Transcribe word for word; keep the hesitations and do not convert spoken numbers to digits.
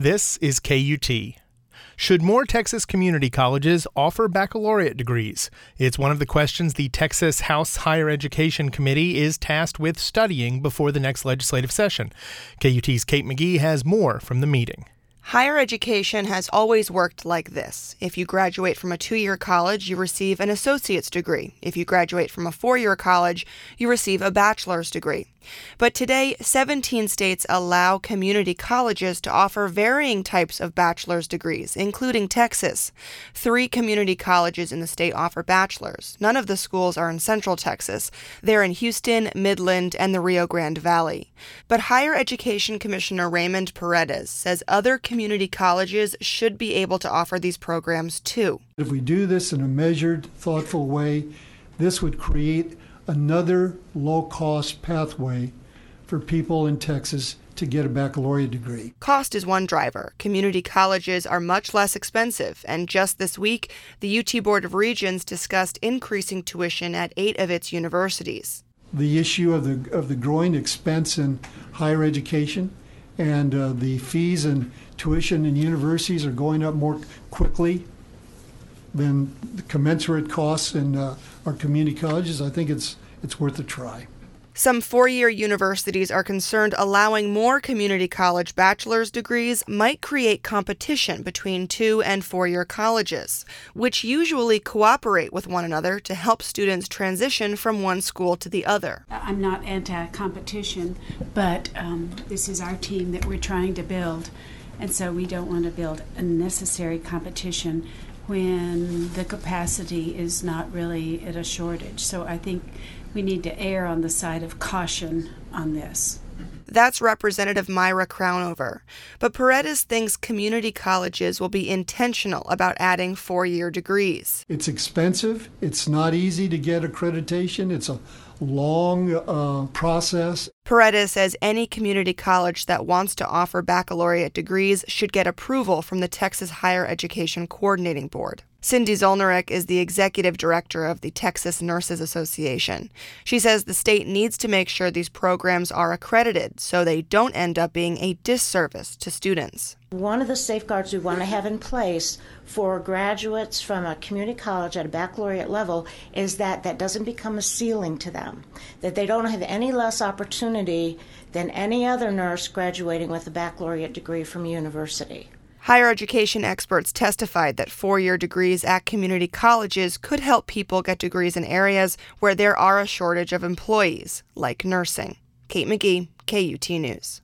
This is K U T. Should more Texas community colleges offer baccalaureate degrees? It's one of the questions the Texas House Higher Education Committee is tasked with studying before the next legislative session. K U T's Kate McGee has more from the meeting. Higher education has always worked like this. If you graduate from a two-year college, you receive an associate's degree. If you graduate from a four-year college, you receive a bachelor's degree. But today, seventeen states allow community colleges to offer varying types of bachelor's degrees, including Texas. Three community colleges in the state offer bachelor's. None of the schools are in Central Texas. They're in Houston, Midland, and the Rio Grande Valley. But Higher Education Commissioner Raymond Paredes says other community colleges should be able to offer these programs too. If we do this in a measured, thoughtful way, this would create another low-cost pathway for people in Texas to get a baccalaureate degree. Cost is one driver. Community colleges are much less expensive, and just this week, the U T Board of Regents discussed increasing tuition at eight of its universities. The issue of the of the growing expense in higher education and uh, the fees and tuition in universities are going up more quickly than the commensurate costs in uh, our community colleges. I think it's it's worth a try. Some four-year universities are concerned allowing more community college bachelor's degrees might create competition between two- and four-year colleges, which usually cooperate with one another to help students transition from one school to the other. I'm not anti-competition, but um, this is our team that we're trying to build, and so we don't want to build unnecessary competition when the capacity is not really at a shortage. So I think we need to err on the side of caution on this. That's Representative Myra Crownover. But Paredes thinks community colleges will be intentional about adding four-year degrees. It's expensive. It's not easy to get accreditation. It's a long uh, process. Paredes says any community college that wants to offer baccalaureate degrees should get approval from the Texas Higher Education Coordinating Board. Cindy Zollnerek is the executive director of the Texas Nurses Association. She says the state needs to make sure these programs are accredited so they don't end up being a disservice to students. One of the safeguards we want to have in place for graduates from a community college at a baccalaureate level is that that doesn't become a ceiling to them, that they don't have any less opportunity than any other nurse graduating with a baccalaureate degree from a university. Higher education experts testified that four-year degrees at community colleges could help people get degrees in areas where there are a shortage of employees, like nursing. Kate McGee, K U T News.